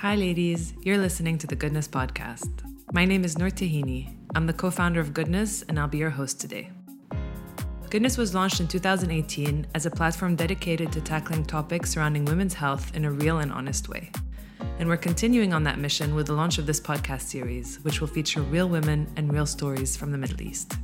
Hi ladies, you're listening to the Goodness Podcast. My name is Noor Tahini. I'm the co-founder of Goodness and I'll be your host today. Goodness was launched in 2018 as a platform dedicated to tackling topics surrounding women's health in a real and honest way. And we're continuing on that mission with the launch of this podcast series, which will feature real women and real stories from the Middle East.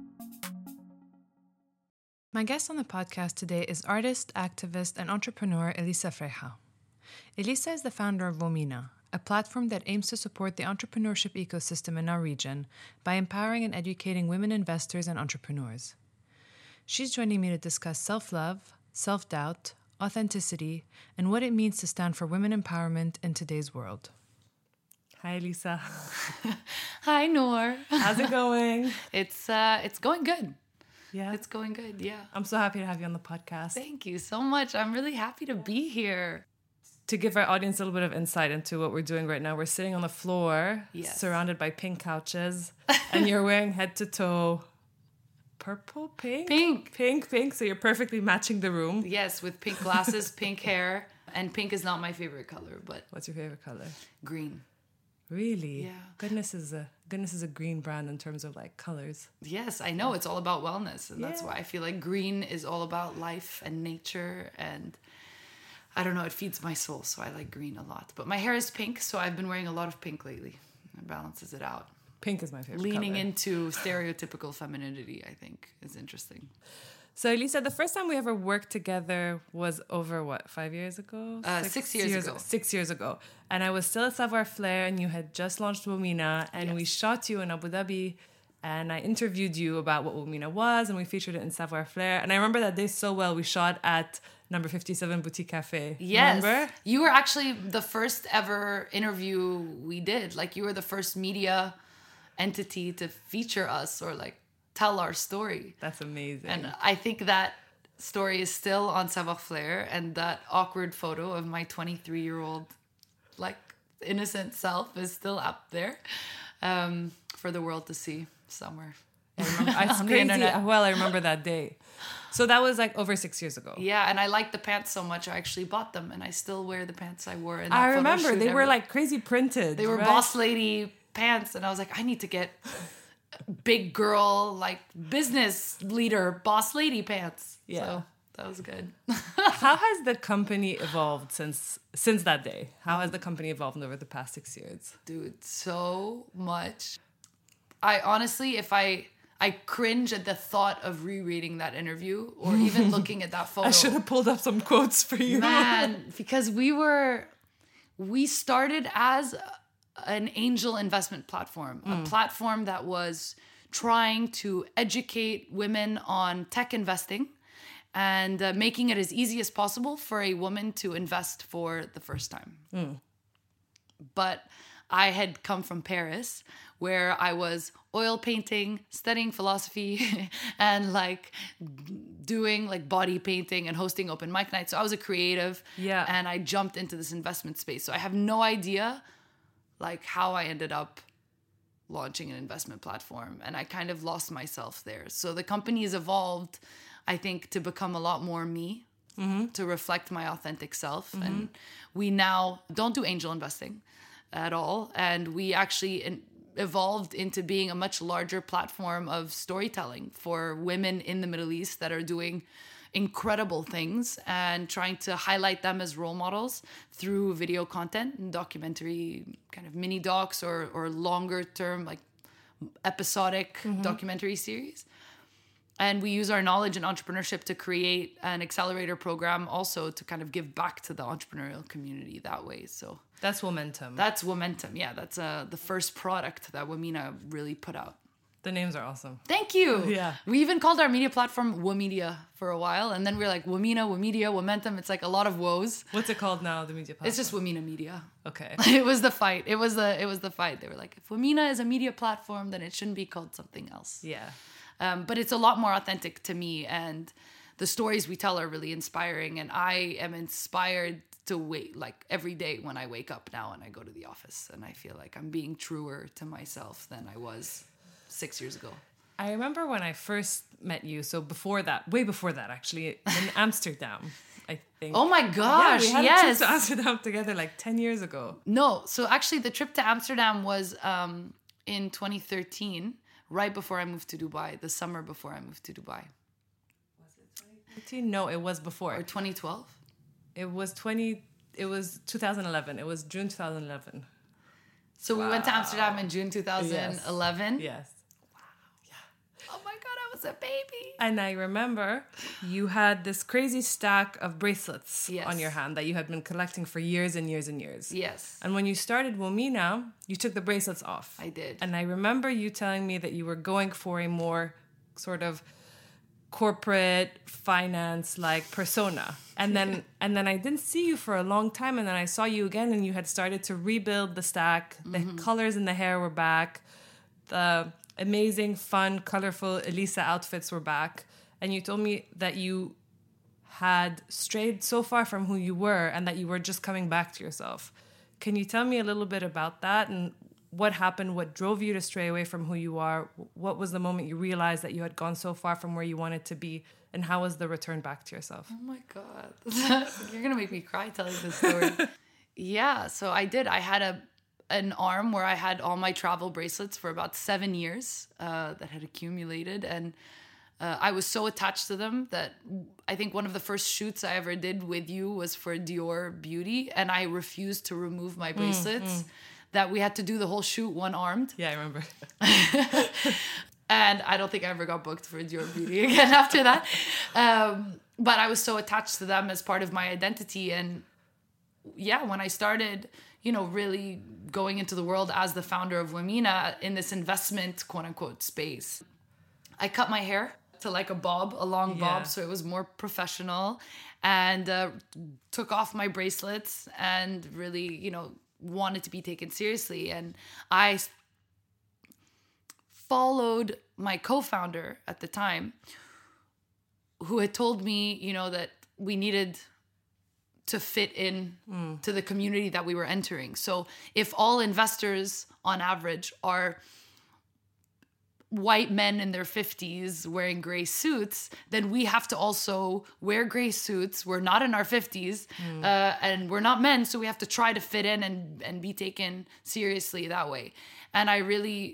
My guest on the podcast today is artist, activist, and entrepreneur Elisa Freiha. Elisa is the founder of Womena, a platform that aims to support the entrepreneurship ecosystem in our region by empowering and educating women investors and entrepreneurs. She's joining me to discuss self-love, self-doubt, authenticity, and what it means to stand for women empowerment in today's world. Hi, Elisa. Hi, Noor. How's it going? It's going good. Yeah, It's going good, yeah. I'm so happy to have you on the podcast. Thank you so much. I'm really happy to be here. To give our audience a little bit of insight into what we're doing right now, we're sitting on the floor, Yes. surrounded by pink couches, and you're wearing head to toe purple, pink? Pink. So you're perfectly matching the room. Yes, with pink glasses, pink hair, and pink is not my favorite color, but What's your favorite color? green. Really? Yeah. Goodness is a green brand in terms of like colors. Yes, I know it's all about wellness, and that's Yeah. why I feel like green is all about life and nature, and I don't know, it feeds my soul, so I like green a lot. But my hair is pink, so I've been wearing a lot of pink lately. It balances it out. Pink is my favorite Leaning color. into stereotypical femininity, I think, is interesting. So Elisa, the first time we ever worked together was over 5 years ago? 6 years ago. 6 years ago. And I was still at Savoir Flair and you had just launched Womena and we Yes. shot you in Abu Dhabi and I interviewed you about what Womena was and we featured it in Savoir Flair. And I remember that day so well. We shot at number 57 Boutique Cafe. Yes. Remember? You were actually the first ever interview we did. Like, you were the first media entity to feature us or like tell our story. That's amazing. And I think that story is still on Savoir Flair, and that awkward photo of my 23-year-old like innocent self is still up there for the world to see somewhere. I remember, it's on the crazy. internet. Well, I remember that day. So that was like over 6 years ago. Yeah, and I liked the pants so much I actually bought them, and I still wear the pants I wore in that I photo remember shoot they were every- like crazy printed. They were right? boss lady pants, and I was like, I need to get big girl, like business leader, boss lady pants. Yeah. So that was good. How has the company evolved since that day? How has the company evolved over the past 6 years? Dude, so much. I honestly, if I cringe at the thought of rereading that interview or even looking at that photo. I should have pulled up some quotes for you. Man, because we started as an angel investment platform, a platform that was trying to educate women on tech investing and making it as easy as possible for a woman to invest for the first time. But I had come from Paris, where I was oil painting, studying philosophy, and like doing like body painting and hosting open mic nights. So I was a creative, Yeah. and I jumped into this investment space. So I have no idea like how I ended up launching an investment platform, and I kind of lost myself there. So the company has evolved, I think, to become a lot more me, to reflect my authentic self. And we now don't do angel investing at all. And we actually evolved into being a much larger platform of storytelling for women in the Middle East that are doing incredible things and trying to highlight them as role models through video content and documentary kind of mini docs or longer term like episodic documentary series. And we use our knowledge in entrepreneurship to create an accelerator program also to kind of give back to the entrepreneurial community that way. So That's Momentum. that's Momentum. Yeah, that's the first product that Womena really put out. The names are awesome. Thank you. Yeah. We even called our media platform Womedia for a while. And then we were like, Womena, Womedia, Momentum. It's like a lot of woes. What's it called now, the media platform? It's just Womena Media. Okay. It was the fight. It was the fight. They were like, if Womena is a media platform, then it shouldn't be called something else. Yeah. But it's a lot more authentic to me. And the stories we tell are really inspiring. And I am inspired to wait like every day when I wake up now and I go to the office. And I feel like I'm being truer to myself than I was 6 years ago. I remember when I first met you, so before that, way before that actually, in Amsterdam, I think. Oh my gosh, yeah, we had yes. a trip to Amsterdam together like 10 years ago. No, so actually the trip to Amsterdam was in 2013, right before I moved to Dubai, the summer before I moved to Dubai. Was it 2013? No, it was before. Or 2012? It was 2011. It was June 2011. So we went to Amsterdam in June 2011? Yes. Oh my God, I was a baby. And I remember you had this crazy stack of bracelets on your hand that you had been collecting for years and years and years. Yes. And when you started Womena, you took the bracelets off. I did. And I remember you telling me that you were going for a more sort of corporate finance like persona. And then I didn't see you for a long time, and then I saw you again and you had started to rebuild the stack. The colors in the hair were back. The amazing, fun, colorful Elisa outfits were back. And you told me that you had strayed so far from who you were and that you were just coming back to yourself. Can you tell me a little bit about that and what happened? What drove you to stray away from who you are? What was the moment you realized that you had gone so far from where you wanted to be? And how was the return back to yourself? Oh my God. You're going to make me cry telling this story. Yeah, so I did. I had an arm where I had all my travel bracelets for about 7 years that had accumulated. And I was so attached to them that I think one of the first shoots I ever did with you was for Dior Beauty. And I refused to remove my bracelets. That we had to do the whole shoot one-armed. Yeah, I remember. And I don't think I ever got booked for Dior Beauty again after that. But I was so attached to them as part of my identity. And yeah, when I started, really going into the world as the founder of Womena in this investment, quote unquote, space, I cut my hair to like a long bob. So it was more professional, and took off my bracelets and really, wanted to be taken seriously. And I followed my co-founder at the time, who had told me, that we needed to fit in to the community that we were entering. So if all investors on average are white men in their 50s wearing gray suits, then we have to also wear gray suits. We're not in our 50s and we're not men, so we have to try to fit in and be taken seriously that way. And I really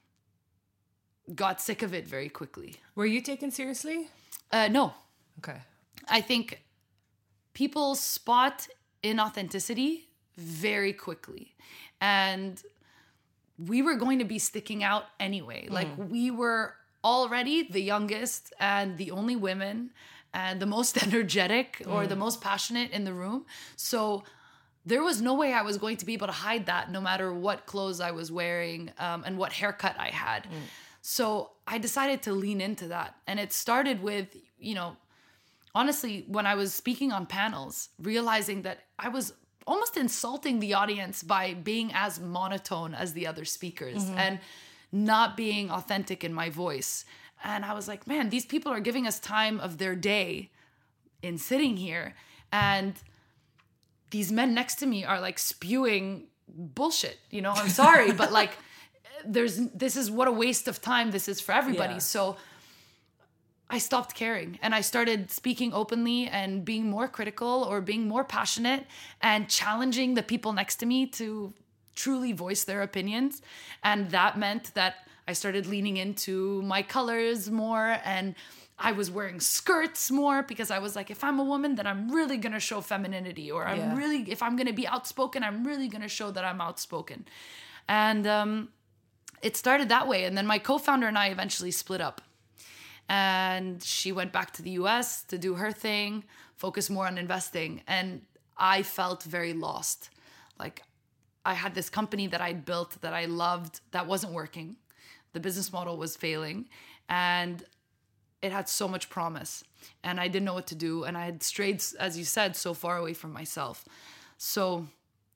got sick of it very quickly. Were you taken seriously? No. Okay. I think people spot inauthenticity very quickly. And we were going to be sticking out anyway. Like, we were already the youngest and the only women and the most energetic or the most passionate in the room. So there was no way I was going to be able to hide that, no matter what clothes I was wearing and what haircut I had. So I decided to lean into that. And it started with, honestly, when I was speaking on panels, realizing that I was almost insulting the audience by being as monotone as the other speakers and not being authentic in my voice. And I was like, man, these people are giving us time of their day in sitting here. And these men next to me are like spewing bullshit. I'm sorry, but like, this is what a waste of time this is for everybody. Yeah. So I stopped caring and I started speaking openly and being more critical or being more passionate and challenging the people next to me to truly voice their opinions. And that meant that I started leaning into my colors more, and I was wearing skirts more because I was like, if I'm a woman, then I'm really going to show femininity, or if I'm going to be outspoken, I'm really going to show that I'm outspoken. And it started that way. And then my co-founder and I eventually split up. And she went back to the US to do her thing, focus more on investing. And I felt very lost. Like, I had this company that I'd built that I loved that wasn't working. The business model was failing. And it had so much promise. And I didn't know what to do. And I had strayed, as you said, so far away from myself. So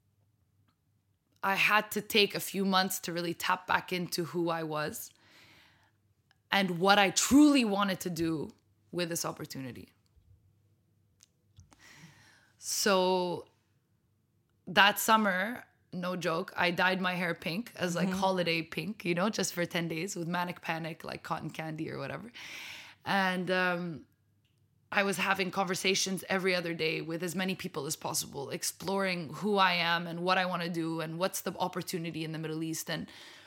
I had to take a few months to really tap back into who I was and what I truly wanted to do with this opportunity. So that summer, no joke, I dyed my hair pink as like holiday pink, you know, just for 10 days with manic panic, like cotton candy or whatever. And I was having conversations every other day with as many people as possible, exploring who I am and what I want to do and what's the opportunity in the Middle East. And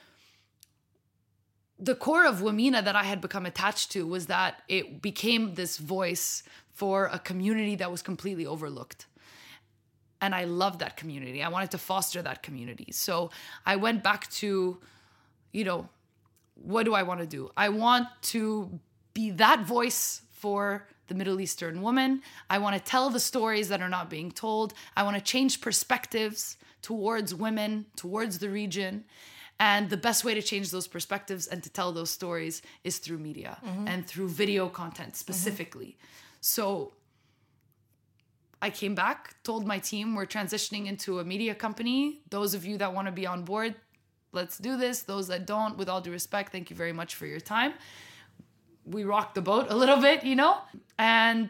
the core of Wamina that I had become attached to was that it became this voice for a community that was completely overlooked. And I loved that community. I wanted to foster that community. So I went back to, you know, what do I want to do? I want to be that voice for the Middle Eastern woman. I want to tell the stories that are not being told. I want to change perspectives towards women, towards the region. And the best way to change those perspectives and to tell those stories is through media and through video content specifically. So I came back, told my team, we're transitioning into a media company. Those of you that want to be on board, let's do this. Those that don't, with all due respect, thank you very much for your time. We rocked the boat a little bit, you know? And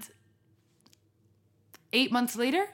8 months later,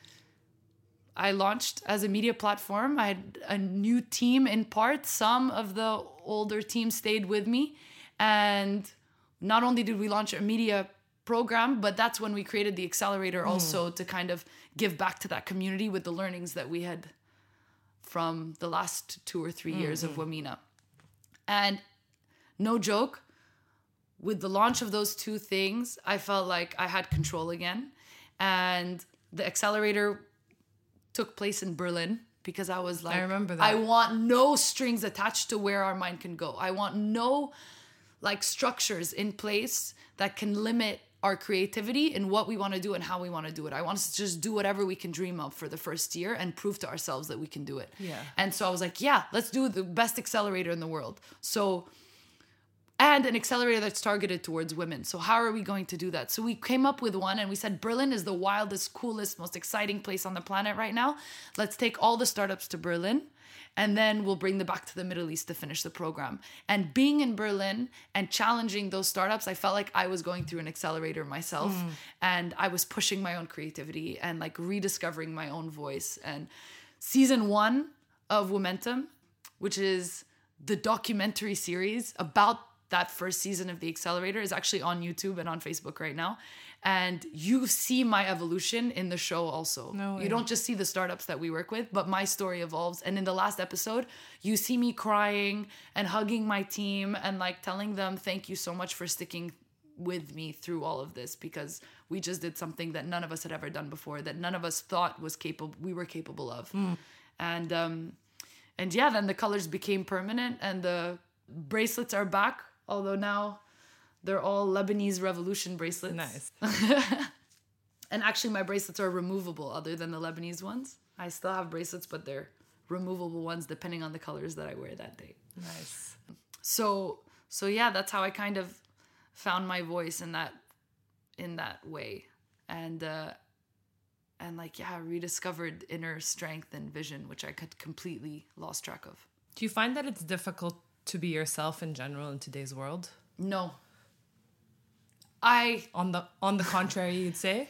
I launched as a media platform. I had a new team in part. Some of the older team stayed with me. And not only did we launch a media program, but that's when we created the accelerator also to kind of give back to that community with the learnings that we had from the last 2 or 3 years of Wamina. And no joke, with the launch of those two things, I felt like I had control again. And the accelerator took place in Berlin because I was like, I remember that. I want no strings attached to where our mind can go. I want no like structures in place that can limit our creativity in what we want to do and how we want to do it. I want us to just do whatever we can dream of for the first year and prove to ourselves that we can do it. Yeah. And so I was like, yeah, let's do the best accelerator in the world. So, and an accelerator that's targeted towards women. So how are we going to do that? So we came up with one and we said, Berlin is the wildest, coolest, most exciting place on the planet right now. Let's take all the startups to Berlin. And then we'll bring them back to the Middle East to finish the program. And being in Berlin and challenging those startups, I felt like I was going through an accelerator myself. And I was pushing my own creativity and like rediscovering my own voice. And season 1 of Womentum, which is the documentary series about that first season of the accelerator, is actually on YouTube and on Facebook right now. And you see my evolution in the show also. No way. You don't just see the startups that we work with, but my story evolves. And in the last episode, you see me crying and hugging my team and like telling them, thank you so much for sticking with me through all of this, because we just did something that none of us had ever done before, that none of us thought we were capable of. And yeah, then the colors became permanent and the bracelets are back, although now they're all Lebanese Revolution bracelets. Nice. And actually my bracelets are removable other than the Lebanese ones. I still have bracelets, but they're removable ones depending on the colors that I wear that day. Nice. So yeah, that's how I kind of found my voice in that way. And like, yeah, rediscovered inner strength and vision, which I could completely lost track of. Do you find that it's difficult to be yourself in general in today's world? No. On the contrary, you'd say?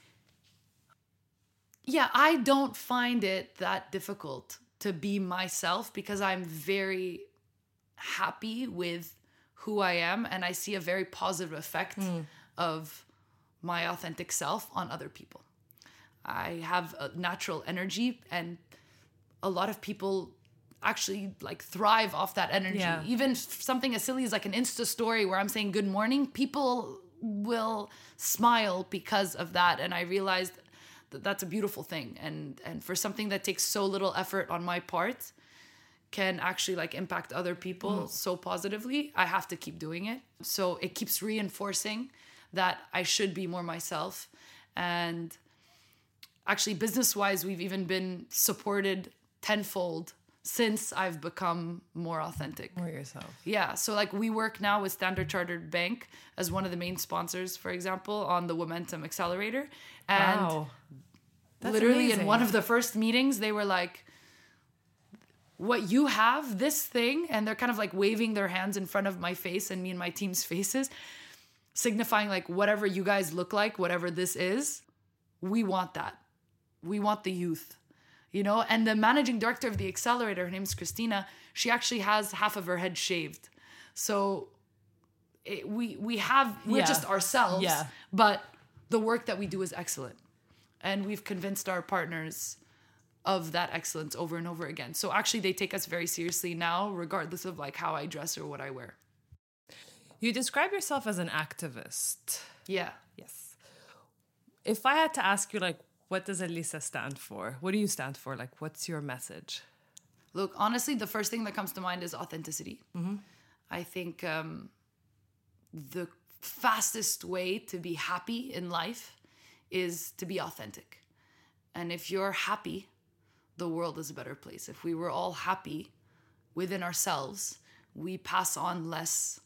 Yeah, I don't find it that difficult to be myself because I'm very happy with who I am and I see a very positive effect of my authentic self on other people. I have a natural energy and a lot of people actually like thrive off that energy. Yeah. Even something as silly as like an Insta story where I'm saying good morning, people will smile because of that. And I realized that that's a beautiful thing. And for something that takes so little effort on my part can actually like impact other people so positively, I have to keep doing it. So it keeps reinforcing that I should be more myself. And actually business-wise, we've even been supported tenfold since I've become more authentic. More yourself. Yeah. So like we work now with Standard Chartered Bank as one of the main sponsors, for example, on the Womentum Accelerator. And wow. That's literally amazing. in one of the first meetings, they were like, what you have, this thing, and they're kind of like waving their hands in front of my face and me and my team's faces, signifying like whatever you guys look like, whatever this is, we want that. We want the youth. you know? And the managing director of the accelerator, her name's Christina, she actually has half of her head shaved. So we're just ourselves, but the work that we do is excellent. And we've convinced our partners of that excellence over and over again. So actually they take us very seriously now, regardless of like how I dress or what I wear. You describe yourself as an activist. Yeah. Yes. If I had to ask you, like, what does Elisa stand for? What do you stand for? Like, what's your message? Look, honestly, the first thing that comes to mind is authenticity. Mm-hmm. I think the fastest way to be happy in life is to be authentic. And if you're happy, the world is a better place. If we were all happy within ourselves, we pass on less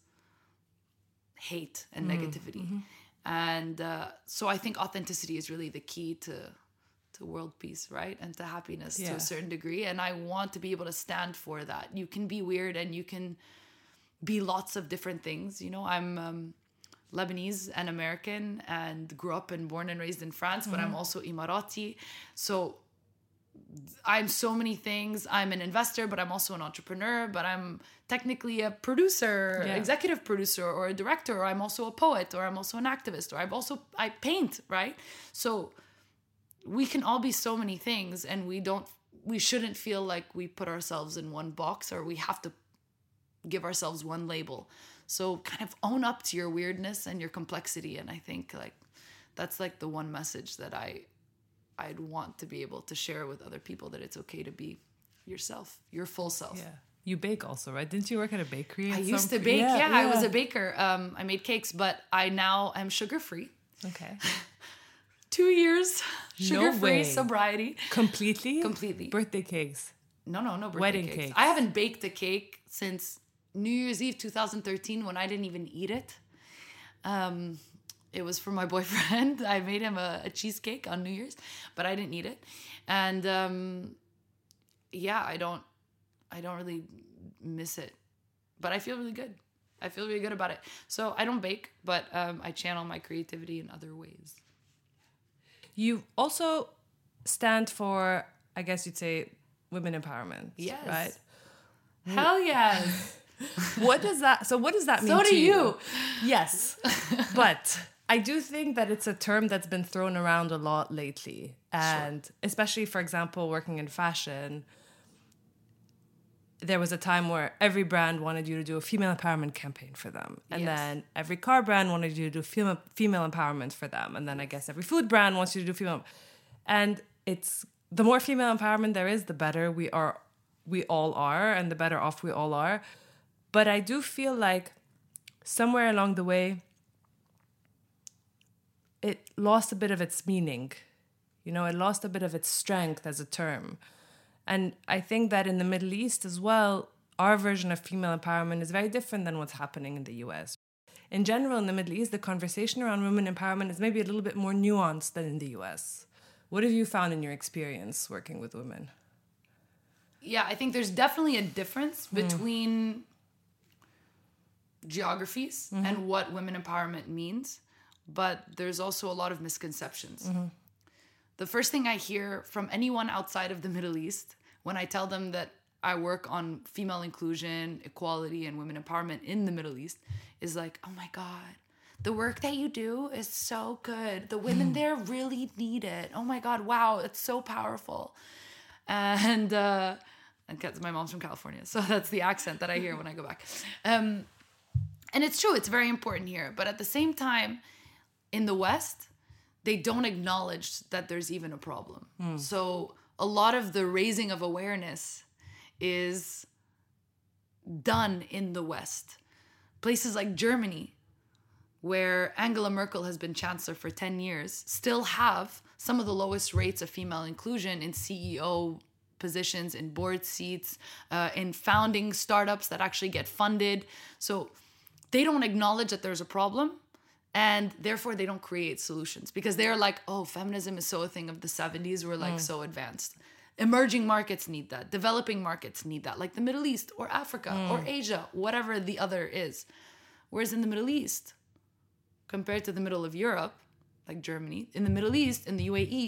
hate and negativity. Mm-hmm. And so I think authenticity is really the key to world peace, right? And to happiness to a certain degree. And I want to be able to stand for that. You can be weird and you can be lots of different things. You know, I'm Lebanese and American and grew up and born and raised in France, but I'm also Emirati. So I'm so many things. I'm an investor, but I'm also an entrepreneur, but I'm technically a producer, executive producer, or a director, or I'm also a poet, or I'm also an activist, or I paint, right? So we can all be so many things, and we shouldn't feel like we put ourselves in one box, or we have to give ourselves one label. So kind of own up to your weirdness and your complexity. And I think like that's like the one message that I'd want to be able to share with other people, that it's okay to be yourself, your full self. Yeah. You bake also, right? Didn't you work at a bakery? I used to bake. Yeah, I was a baker. I made cakes, but I now am sugar-free. Okay. 2 years sugar-free sobriety. Completely? Completely. Birthday cakes? No birthday Wedding cakes. I haven't baked a cake since New Year's Eve 2013, when I didn't even eat it. It was for my boyfriend. I made him a cheesecake on New Year's, but I didn't eat it. And I don't really miss it, but I feel really good. I feel really good about it. So I don't bake, but I channel my creativity in other ways. You also stand for, I guess you'd say, women empowerment. Yes. Right? Hell yes. What does that mean so to do you? Yes. But I do think that it's a term that's been thrown around a lot lately. And especially, for example, working in fashion, there was a time where every brand wanted you to do a female empowerment campaign for them. And then every car brand wanted you to do female empowerment for them. And then I guess every food brand wants you to do female. And it's the more female empowerment there is, the better we all are, and the better off we all are. But I do feel like somewhere along the way, it lost a bit of its meaning. You know, it lost a bit of its strength as a term. And I think that in the Middle East as well, our version of female empowerment is very different than what's happening in the US. In general, in the Middle East, the conversation around women empowerment is maybe a little bit more nuanced than in the US. What have you found in your experience working with women? Yeah, I think there's definitely a difference between geographies and what women empowerment means, but there's also a lot of misconceptions. The first thing I hear from anyone outside of the Middle East when I tell them that I work on female inclusion, equality, and women empowerment in the Middle East is like, oh my God, the work that you do is so good. The women there really need it. Oh my God, wow, it's so powerful. And my mom's from California, so that's the accent that I hear when I go back. And it's true, it's very important here. But at the same time, in the West, they don't acknowledge that there's even a problem. So a lot of the raising of awareness is done in the West. Places like Germany, where Angela Merkel has been chancellor for 10 years, still have some of the lowest rates of female inclusion in CEO positions, in board seats, in founding startups that actually get funded. So they don't acknowledge that there's a problem, and therefore they don't create solutions, because they're like, oh, feminism is so a thing of the 70s. We're like so advanced. Emerging markets need that. Developing markets need that, like the Middle East or Africa or Asia, whatever the other is. Whereas in the Middle East, compared to the middle of Europe, like Germany, in the Middle East, in the UAE,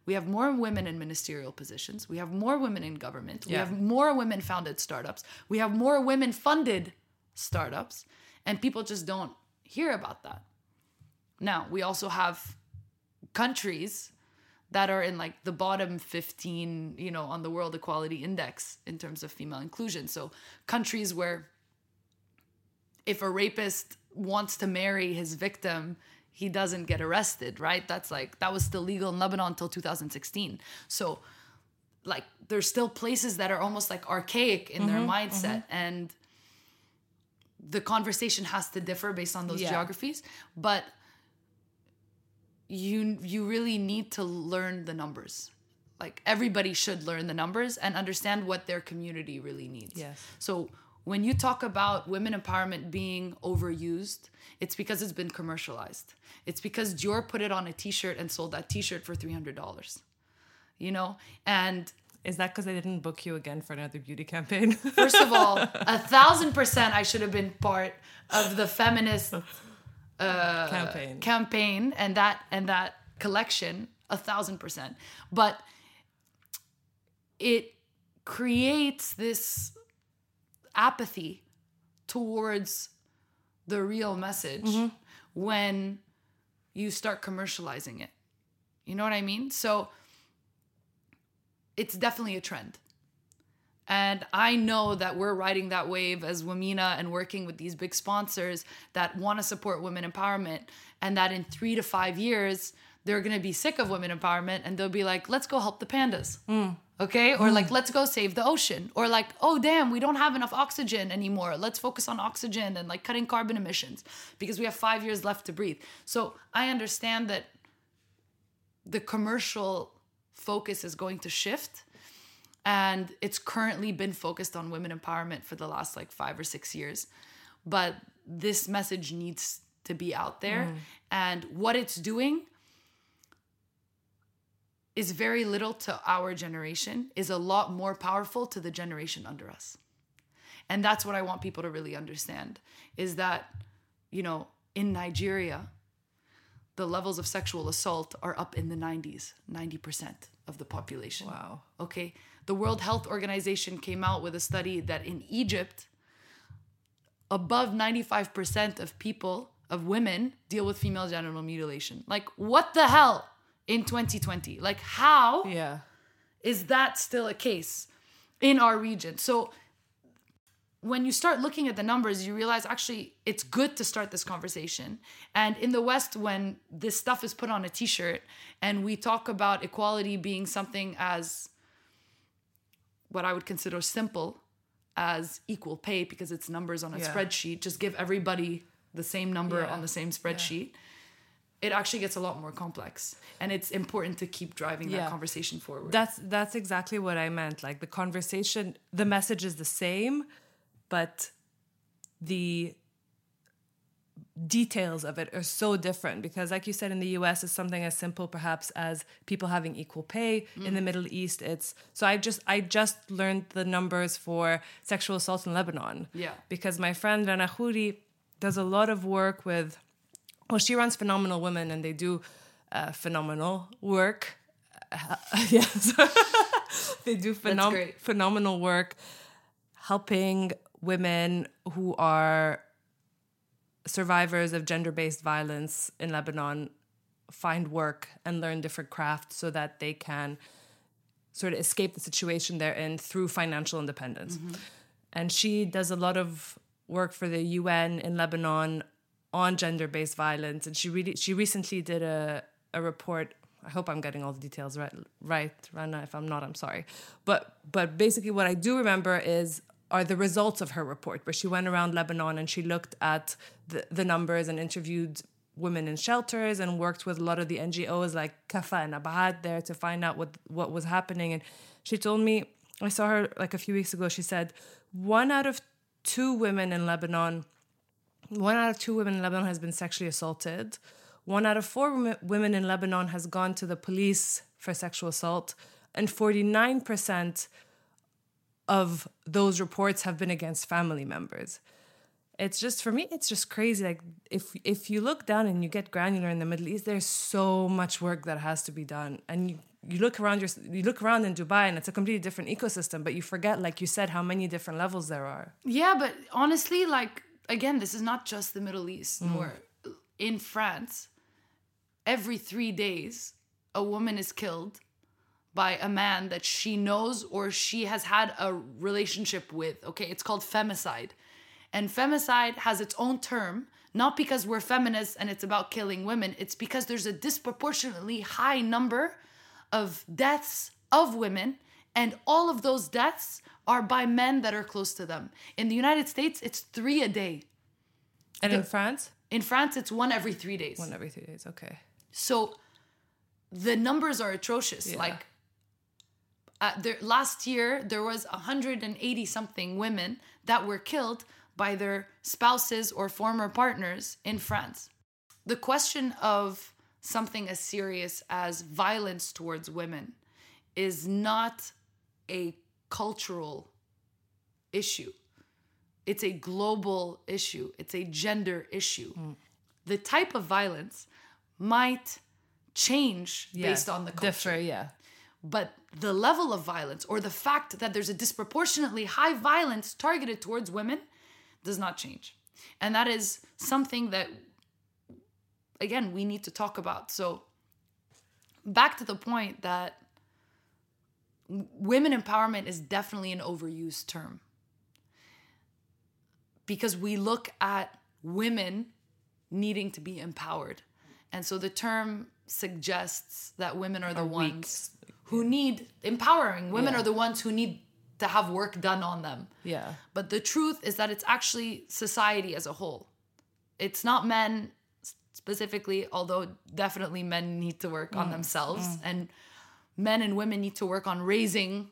We have more women in ministerial positions. We have more women in government. We Yeah. have more women-founded startups. We have more women-funded startups. And people just don't hear about that. Now, we also have countries that are in like the bottom 15, you know, on the World Equality Index in terms of female inclusion. So countries where if a rapist wants to marry his victim, he doesn't get arrested, right? That was still legal in Lebanon until 2016. So like there's still places that are almost like archaic in their mindset. And the conversation has to differ based on those geographies. But you really need to learn the numbers. Like everybody should learn the numbers and understand what their community really needs. Yes. So when you talk about women empowerment being overused, it's because it's been commercialized. It's because Dior put it on a t-shirt and sold that t-shirt for $300. You know? And is that because they didn't book you again for another beauty campaign? first of all, 1,000% I should have been part of the feminist campaign and that collection, 1,000%. But it creates this apathy towards the real message when you start commercializing it. You know what I mean? So it's definitely a trend. And I know that we're riding that wave as Wamina and working with these big sponsors that want to support women empowerment, and that in 3 to 5 years, they're going to be sick of women empowerment and they'll be like, let's go help the pandas. Okay? Or like, let's go save the ocean. Or like, oh, damn, we don't have enough oxygen anymore. Let's focus on oxygen and like cutting carbon emissions because we have 5 years left to breathe. So I understand that the commercial focus is going to shift. And it's currently been focused on women empowerment for the last like 5 or 6 years. But this message needs to be out there. And what it's doing is very little to our generation, is a lot more powerful to the generation under us. And that's what I want people to really understand, is that, you know, in Nigeria, the levels of sexual assault are up in the 90s, 90% of the population. Wow. Okay. The World Health Organization came out with a study that in Egypt, above 95% of people, of women, deal with female genital mutilation. Like, what the hell in 2020? Like, how is that still a case in our region? So when you start looking at the numbers, you realize actually it's good to start this conversation. And in the West, when this stuff is put on a t-shirt and we talk about equality being something as what I would consider simple as equal pay because it's numbers on a spreadsheet, just give everybody the same number on the same spreadsheet. It actually gets a lot more complex, and it's important to keep driving that conversation forward. That's exactly what I meant. Like the conversation, the message is the same, but the details of it are so different because, like you said, in the US, it's something as simple perhaps as people having equal pay. In the Middle East, it's so I just learned the numbers for sexual assault in Lebanon. Because my friend Rana Khouri does a lot of work with, well, she runs Phenomenal Women and they do phenomenal work. Yes, they do phenomenal work helping women who are survivors of gender-based violence in Lebanon find work and learn different crafts so that they can sort of escape the situation they're in through financial independence. And she does a lot of work for the UN in Lebanon on gender-based violence. And she recently did a report. I hope I'm getting all the details right, Rana. If I'm not, I'm sorry. But basically what I do remember are the results of her report, where she went around Lebanon and she looked at the numbers and interviewed women in shelters and worked with a lot of the NGOs like Kafa and Abad there to find out what was happening. And she told me, I saw her like a few weeks ago, she said 1 out of 2 women in Lebanon has been sexually assaulted. 1 out of 4 women in Lebanon has gone to the police for sexual assault, and 49% of those reports have been against family members. It's just, for me, it's just crazy. Like if you look down and you get granular in the Middle East, there's so much work that has to be done. And you look around in Dubai and it's a completely different ecosystem, but you forget, like you said, how many different levels there are. Yeah, but honestly, like, again, this is not just the Middle East. Nor in France, every 3 days, a woman is killed by a man that she knows or she has had a relationship with. Okay, it's called femicide. And femicide has its own term, not because we're feminists and it's about killing women. It's because there's a disproportionately high number of deaths of women, and all of those deaths are by men that are close to them. In the United States, it's 3 a day. And in France? In France, it's 1 every 3 days. 1 every 3 days, okay. So the numbers are atrocious. Yeah. Like, last year, there was 180 something women that were killed by their spouses or former partners in France. The question of something as serious as violence towards women is not a cultural issue. It's a global issue. It's a gender issue. The type of violence might change based on the culture. Differ, yeah. But the level of violence, or the fact that there's a disproportionately high violence targeted towards women, does not change. And that is something that, again, we need to talk about. So back to the point that women empowerment is definitely an overused term, because we look at women needing to be empowered. And so the term suggests that women are the ones who need empowering. Women are the ones who need to have work done on them. Yeah. But the truth is that it's actually society as a whole. It's not men specifically, although definitely men need to work on themselves. And men and women need to work on raising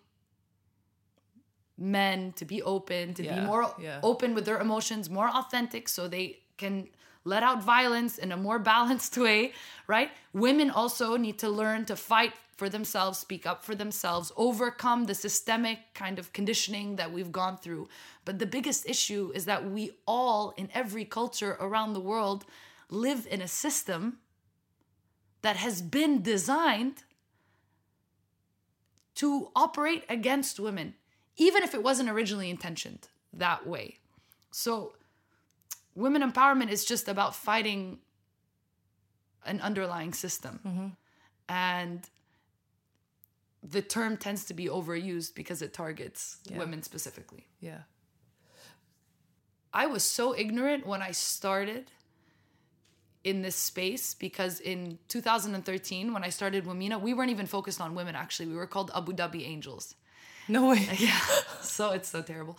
men to be open, to be more open with their emotions, more authentic, so they can let out violence in a more balanced way, right? Women also need to learn to fight for themselves, speak up for themselves, overcome the systemic kind of conditioning that we've gone through. But the biggest issue is that we all, in every culture around the world, live in a system that has been designed to operate against women, even if it wasn't originally intentioned that way. So women empowerment is just about fighting an underlying system. And the term tends to be overused because it targets women specifically. Yeah. I was so ignorant when I started in this space, because in 2013, when I started Womena, we weren't even focused on women, actually. We were called Abu Dhabi Angels. No way. Yeah. So it's so terrible.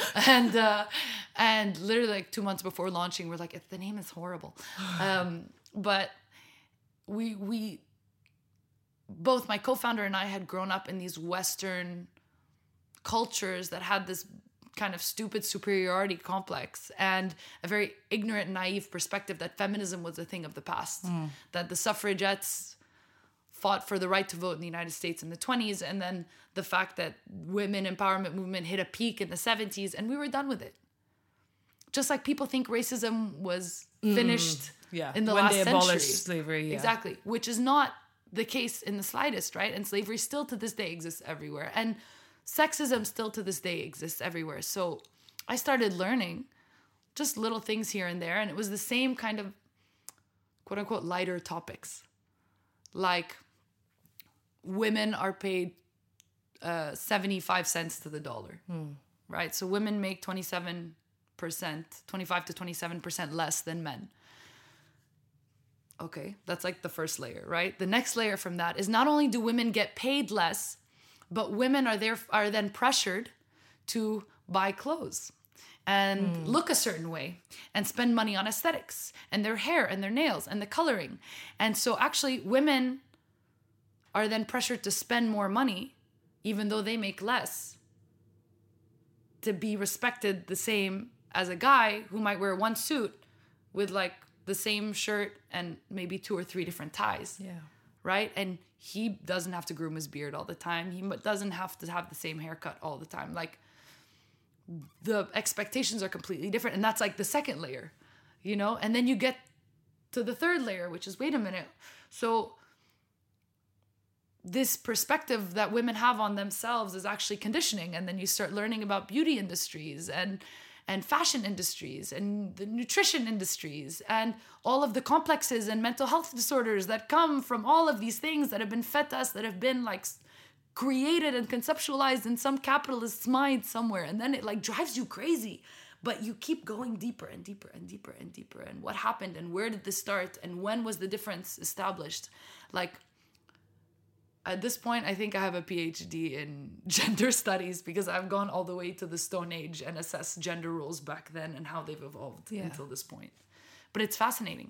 And literally like 2 months before launching, we're like, the name is horrible. But we both my co-founder and I had grown up in these Western cultures that had this kind of stupid superiority complex and a very ignorant, naive perspective that feminism was a thing of the past, that the suffragettes fought for the right to vote in the United States in the 20s, and then the fact that women empowerment movement hit a peak in the 70s, and we were done with it. Just like people think racism was finished in the last century. When they abolished slavery. Yeah. Exactly, which is not the case in the slightest, right? And slavery still to this day exists everywhere. And sexism still to this day exists everywhere. So I started learning just little things here and there, and it was the same kind of quote unquote lighter topics. Like women are paid 75 cents to the dollar, right? So women make 25 to 27% less than men. Okay, that's like the first layer, right? The next layer from that is not only do women get paid less, but women are then pressured to buy clothes and look a certain way and spend money on aesthetics and their hair and their nails and the coloring. And so actually women are then pressured to spend more money, even though they make less, to be respected the same as a guy who might wear one suit with like the same shirt and maybe 2 or 3 different ties. Yeah. Right? And he doesn't have to groom his beard all the time. He doesn't have to have the same haircut all the time. Like, the expectations are completely different. And that's like the second layer, you know? And then you get to the third layer, which is, wait a minute. So this perspective that women have on themselves is actually conditioning. And then you start learning about beauty industries and fashion industries and the nutrition industries and all of the complexes and mental health disorders that come from all of these things that have been fed to us, that have been like created and conceptualized in some capitalist's mind somewhere. And then it like drives you crazy. But you keep going deeper and deeper and deeper and deeper. And what happened and where did this start and when was the difference established? Like, at this point, I think I have a PhD in gender studies because I've gone all the way to the Stone Age and assessed gender roles back then and how they've evolved until this point. But it's fascinating.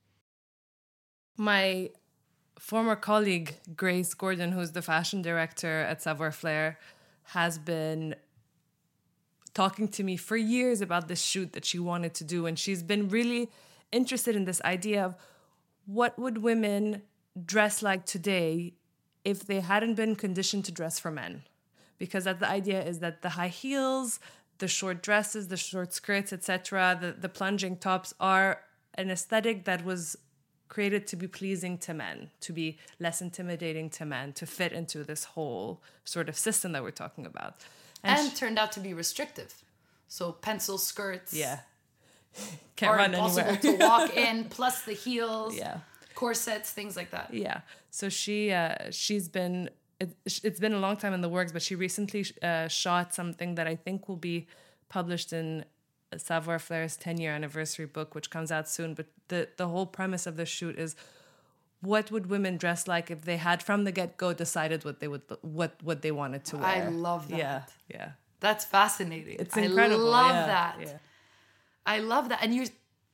My former colleague, Grace Gordon, who's the fashion director at Savoir Flair, has been talking to me for years about this shoot that she wanted to do. And she's been really interested in this idea of what would women dress like today if they hadn't been conditioned to dress for men. Because the idea is that the high heels, the short dresses, the short skirts, etc., the plunging tops are an aesthetic that was created to be pleasing to men, to be less intimidating to men, to fit into this whole sort of system that we're talking about. And turned out to be restrictive. So pencil skirts. Yeah. Can't run anywhere. Impossible to walk in, plus the heels. Yeah. Corsets, things like that. Yeah. So she's been, it's been a long time in the works, but she recently shot something that I think will be published in Savoir Flair's 10-year anniversary book, which comes out soon. But the whole premise of the shoot is, what would women dress like if they had from the get-go decided what they wanted to wear? I love that. Yeah, yeah. That's fascinating. It's incredible. I love yeah, that. Yeah. I love that. And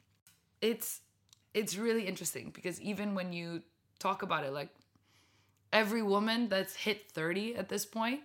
it's really interesting because even when you talk about it, like every woman that's hit 30 at this point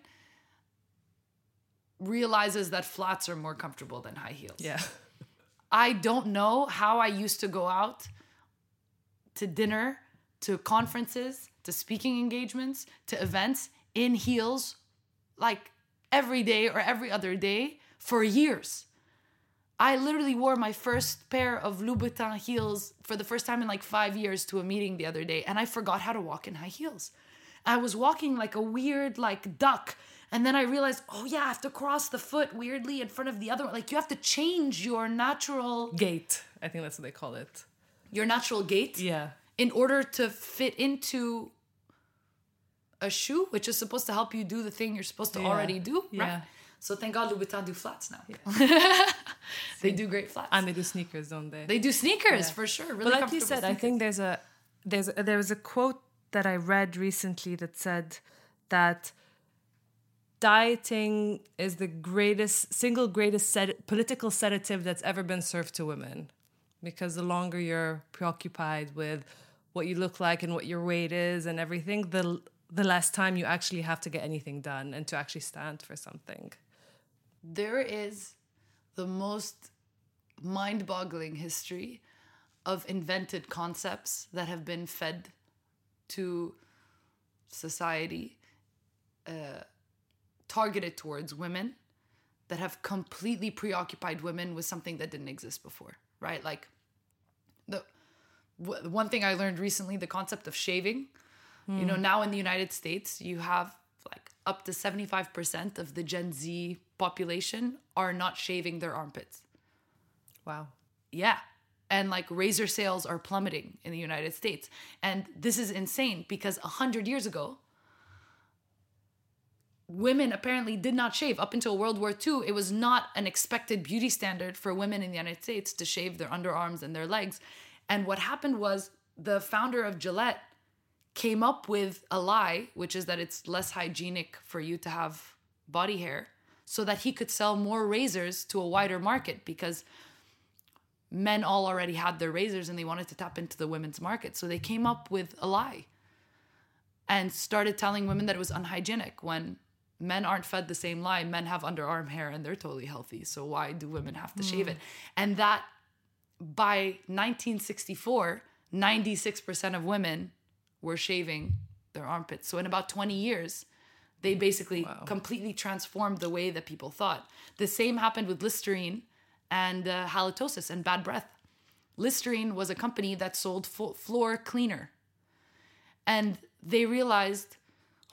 realizes that flats are more comfortable than high heels. Yeah. I don't know how I used to go out to dinner, to conferences, to speaking engagements, to events in heels like every day or every other day for years. I literally wore my first pair of Louboutin heels for the first time in like 5 years to a meeting the other day, and I forgot how to walk in high heels. I was walking like a weird like duck, and then I realized, oh yeah, I have to cross the foot weirdly in front of the other one. Like you have to change your natural gait. I think that's what they call it. Your natural gait. Yeah. In order to fit into a shoe, which is supposed to help you do the thing you're supposed to already do, right? Yeah. So thank God Louboutin do flats now. Yeah. They do great flats. And they do sneakers, don't they? They do sneakers, for sure. Really but like you said, sneakers. I think there was a quote that I read recently that said that dieting is the single greatest political sedative that's ever been served to women. Because the longer you're preoccupied with what you look like and what your weight is and everything, the less time you actually have to get anything done and to actually stand for something. There is the most mind-boggling history of invented concepts that have been fed to society, targeted towards women, that have completely preoccupied women with something that didn't exist before, right? Like the one thing I learned recently, the concept of shaving. You know, now in the United States, you have like up to 75% of the Gen Z population are not shaving their armpits. Wow. Yeah. And like razor sales are plummeting in the United States. And this is insane because 100 years ago, women apparently did not shave. Up until World War II, it was not an expected beauty standard for women in the United States to shave their underarms and their legs. And what happened was the founder of Gillette came up with a lie, which is that it's less hygienic for you to have body hair, so that he could sell more razors to a wider market, because men all already had their razors and they wanted to tap into the women's market. So they came up with a lie and started telling women that it was unhygienic, when men aren't fed the same lie. Men have underarm hair and they're totally healthy. So why do women have to shave it? And that by 1964, 96% of women were shaving their armpits. So in about 20 years, they basically completely transformed the way that people thought. The same happened with Listerine and halitosis and bad breath. Listerine was a company that sold floor cleaner. And they realized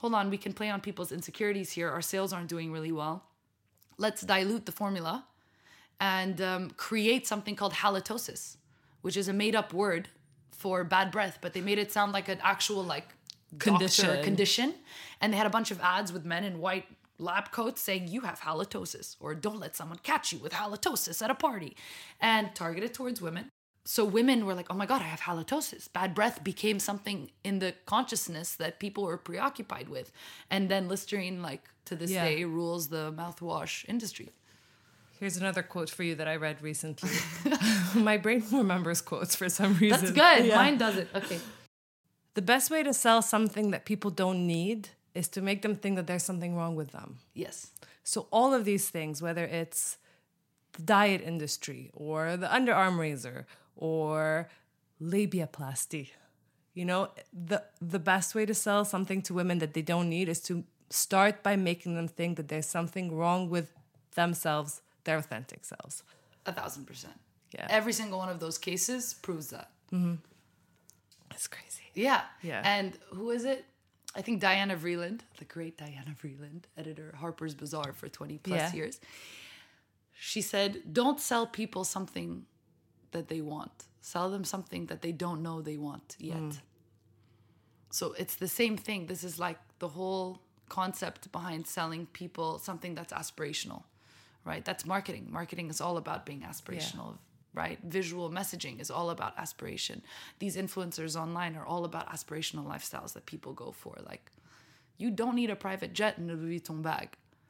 hold on, we can play on people's insecurities here. Our sales aren't doing really well. Let's dilute the formula and create something called halitosis, which is a made-up word for bad breath, but they made it sound like an actual like condition. And they had a bunch of ads with men in white lab coats saying, you have halitosis, or don't let someone catch you with halitosis at a party, and targeted towards women. So women were like, oh my God, I have halitosis. Bad breath became something in the consciousness that people were preoccupied with. And then Listerine, like to this day, rules the mouthwash industry. Here's another quote for you that I read recently. My brain remembers quotes for some reason. That's good. Yeah. Mine does it. Okay. The best way to sell something that people don't need is to make them think that there's something wrong with them. Yes. So all of these things, whether it's the diet industry or the underarm razor or labiaplasty, you know, the best way to sell something to women that they don't need is to start by making them think that there's something wrong with themselves, their authentic selves. 1,000%. Yeah. Every single one of those cases proves that. Mm-hmm. That's crazy. Yeah. Yeah. And who is it? I think Diana Vreeland, the great Diana Vreeland, editor Harper's Bazaar for 20 plus years. She said, don't sell people something that they want. Sell them something that they don't know they want yet. So it's the same thing. This is like the whole concept behind selling people something that's aspirational, right? That's marketing. Marketing is all about being aspirational, right? Visual messaging is all about aspiration. These influencers online are all about aspirational lifestyles that people go for. Like, you don't need a private jet and a Louis Vuitton bag.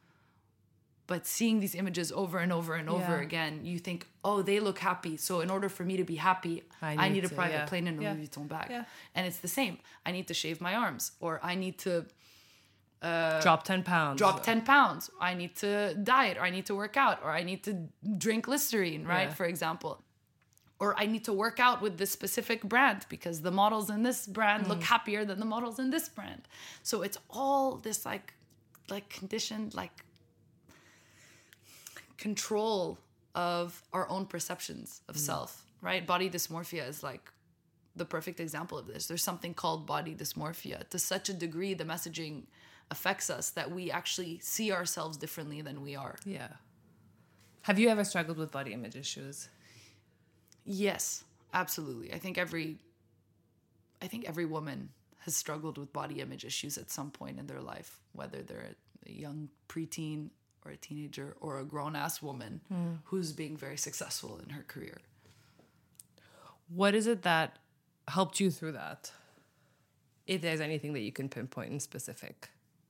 But seeing these images over and over and over again, you think, oh, they look happy. So in order for me to be happy, I need a private plane and a Louis Vuitton bag. Yeah. And it's the same. I need to shave my arms, or I need to drop 10 pounds. I need to diet, or I need to work out, or I need to drink Listerine, right? For example. Or I need to work out with this specific brand because the models in this brand look happier than the models in this brand. So it's all this like conditioned, like control of our own perceptions of self, right? Body dysmorphia is like the perfect example of this. There's something called body dysmorphia. To such a degree, the messaging affects us that we actually see ourselves differently than we are. Yeah. Have you ever struggled with body image issues? Yes, absolutely. I think every woman has struggled with body image issues at some point in their life, whether they're a young preteen or a teenager or a grown-ass woman who's being very successful in her career. What is it that helped you through that? If there's anything that you can pinpoint in specific.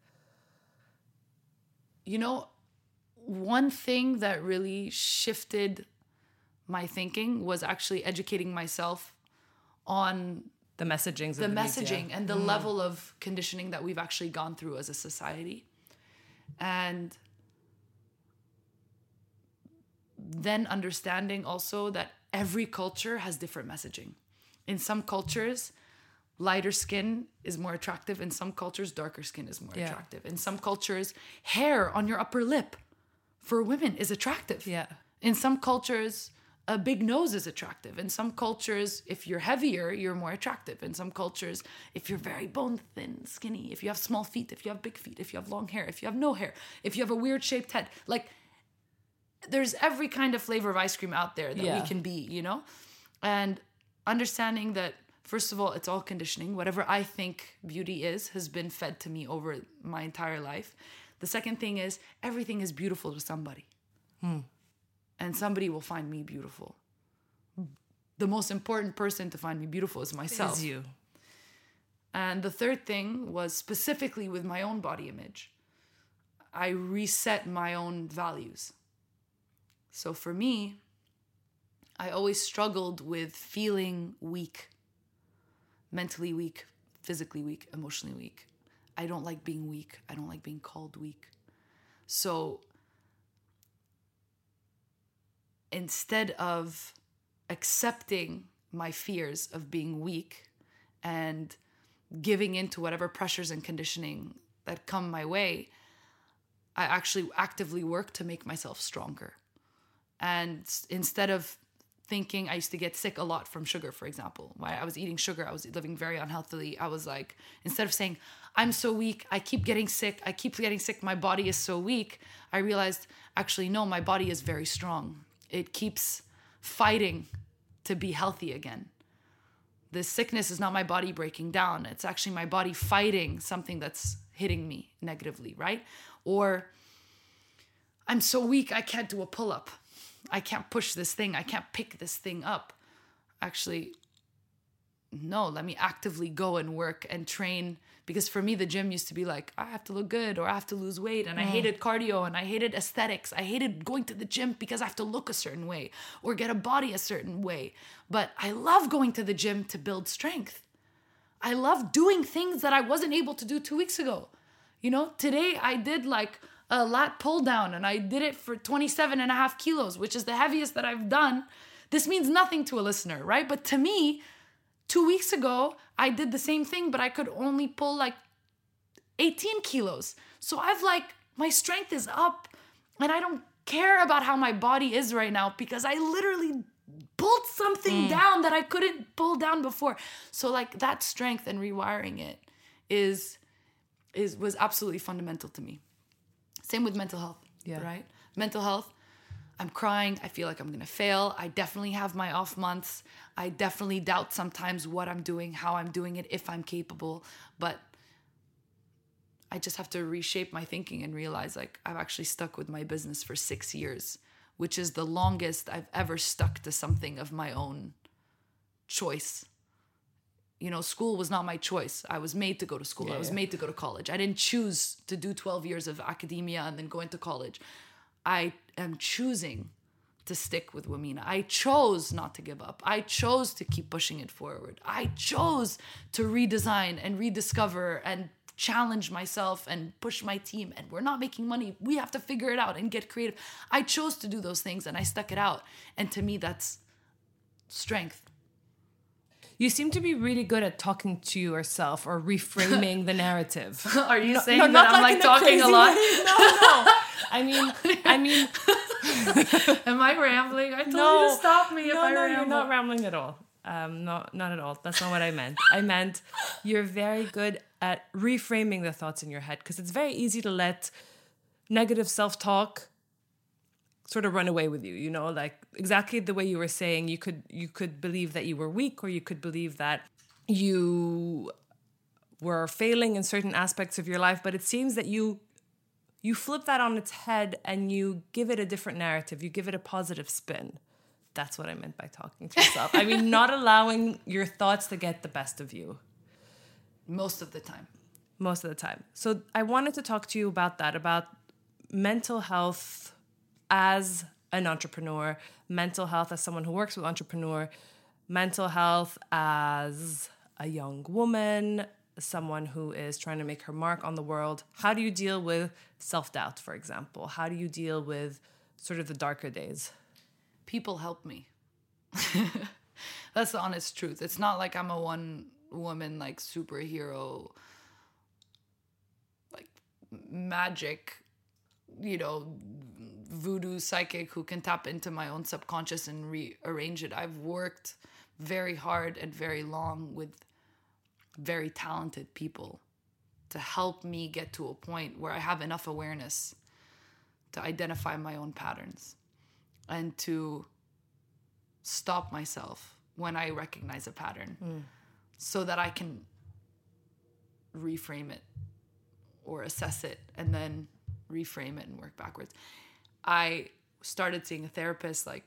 You know, one thing that really shifted my thinking was actually educating myself on the messaging and the level of conditioning that we've actually gone through as a society. And then understanding also that every culture has different messaging. In some cultures, lighter skin is more attractive. In some cultures, darker skin is more attractive. In some cultures, hair on your upper lip for women is attractive. Yeah. In some cultures, a big nose is attractive. In some cultures, if you're heavier, you're more attractive. In some cultures, if you're very bone thin, skinny, if you have small feet, if you have big feet, if you have long hair, if you have no hair, if you have a weird shaped head, like there's every kind of flavor of ice cream out there that we can be, you know? And understanding that, first of all, it's all conditioning. Whatever I think beauty is has been fed to me over my entire life. The second thing is everything is beautiful to somebody. And somebody will find me beautiful. The most important person to find me beautiful is myself. Is you. And the third thing was specifically with my own body image. I reset my own values. So for me, I always struggled with feeling weak. Mentally weak, physically weak, emotionally weak. I don't like being weak. I don't like being called weak. So instead of accepting my fears of being weak and giving into whatever pressures and conditioning that come my way, I actually actively work to make myself stronger. And instead of thinking, I used to get sick a lot from sugar, for example. When I was eating sugar, I was living very unhealthily. I was like, instead of saying, I'm so weak. I keep getting sick. My body is so weak. I realized, actually, no, my body is very strong. It keeps fighting to be healthy again. This sickness is not my body breaking down. It's actually my body fighting something that's hitting me negatively, right? Or I'm so weak, I can't do a pull-up. I can't push this thing. I can't pick this thing up. Actually, no, let me actively go and work and train. Because for me, the gym used to be like, I have to look good or I have to lose weight. And I hated cardio and I hated aesthetics. I hated going to the gym because I have to look a certain way or get a body a certain way. But I love going to the gym to build strength. I love doing things that I wasn't able to do 2 weeks ago. You know, today I did like a lat pull down and I did it for 27.5 kilos, which is the heaviest that I've done. This means nothing to a listener, right? But to me, 2 weeks ago, I did the same thing, but I could only pull like 18 kilos. So my strength is up and I don't care about how my body is right now because I literally pulled something down that I couldn't pull down before. So like that strength and rewiring it was absolutely fundamental to me. Same with mental health, right? Mental health. I'm crying. I feel like I'm going to fail. I definitely have my off months. I definitely doubt sometimes what I'm doing, how I'm doing it, if I'm capable. But I just have to reshape my thinking and realize like I've actually stuck with my business for 6 years, which is the longest I've ever stuck to something of my own choice. You know, school was not my choice. I was made to go to school. I was made to go to college. I didn't choose to do 12 years of academia and then go into college. I am choosing to stick with Wamina. I chose not to give up. I chose to keep pushing it forward. I chose to redesign and rediscover and challenge myself and push my team. And we're not making money. We have to figure it out and get creative. I chose to do those things and I stuck it out. And to me, that's strength. You seem to be really good at talking to yourself or reframing the narrative. Are you saying that I'm like talking a lot? No. I mean. Am I rambling? I told you to stop me if I ramble. No, you're not rambling at all. Not at all. That's not what I meant. I meant you're very good at reframing the thoughts in your head because it's very easy to let negative self-talk sort of run away with you, you know, like exactly the way you were saying, you could believe that you were weak or you could believe that you were failing in certain aspects of your life, but it seems that you flip that on its head and you give it a different narrative, you give it a positive spin. That's what I meant by talking to yourself. I mean, not allowing your thoughts to get the best of you. Most of the time. So I wanted to talk to you about that, about mental health as an entrepreneur, mental health as someone who works with entrepreneur, mental health as a young woman, someone who is trying to make her mark on the world. How do you deal with self-doubt, for example? How do you deal with sort of the darker days? People help me. That's the honest truth. It's not like I'm a one-woman like superhero, like magic, you know, voodoo psychic who can tap into my own subconscious and rearrange it. I've worked very hard and very long with very talented people to help me get to a point where I have enough awareness to identify my own patterns and to stop myself when I recognize a pattern so that I can reframe it or assess it and then reframe it and work backwards. I started seeing a therapist like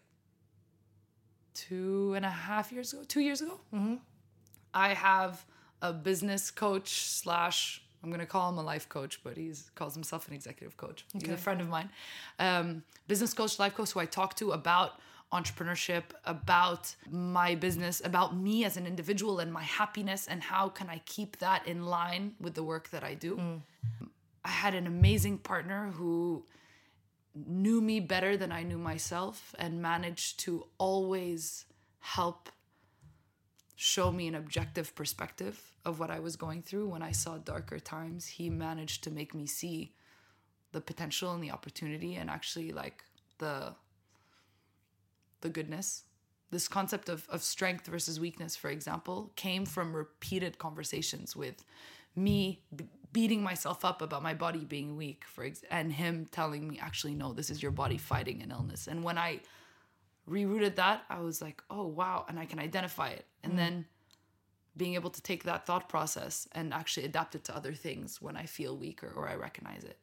2.5 years ago, 2 years ago. Mm-hmm. I have a business coach / I'm going to call him a life coach, but he calls himself an executive coach. Okay. He's a friend of mine. Business coach, life coach, who I talk to about entrepreneurship, about my business, about me as an individual and my happiness and how can I keep that in line with the work that I do. I had an amazing partner who knew me better than I knew myself and managed to always help show me an objective perspective of what I was going through. When I saw darker times, he managed to make me see the potential and the opportunity and actually like the goodness. This concept of strength versus weakness, for example, came from repeated conversations with me beating myself up about my body being weak, and him telling me, actually, no, this is your body fighting an illness. And when I rerouted that, I was like, oh, wow, and I can identify it. And then being able to take that thought process and actually adapt it to other things when I feel weaker or I recognize it.